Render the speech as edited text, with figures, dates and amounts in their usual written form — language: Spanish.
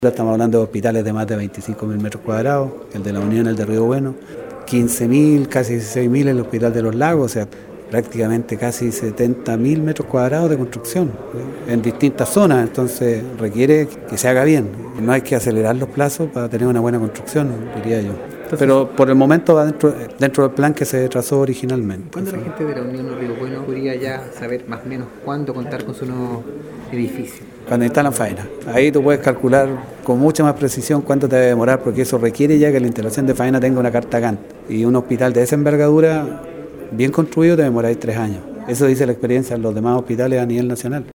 Estamos hablando de hospitales de más de 25.000 metros cuadrados, el de la Unión, el de Río Bueno, 15.000, casi 16.000 el Hospital de los Lagos, o sea, prácticamente casi 70.000 metros cuadrados de construcción en distintas zonas, entonces requiere que se haga bien. No hay que acelerar los plazos para tener una buena construcción, diría yo. Pero por el momento va dentro del plan que se trazó originalmente. ¿Cuándo la gente de la Unión o Río Bueno podría ya saber más o menos cuándo contar con su nuevo edificio? Cuando instalan faena. Ahí tú puedes calcular con mucha más precisión cuánto te debe demorar, porque eso requiere ya que la instalación de faena tenga una carta Gantt. Y un hospital de esa envergadura, bien construido, te demoráis 3 años. Eso dice la experiencia en los demás hospitales a nivel nacional.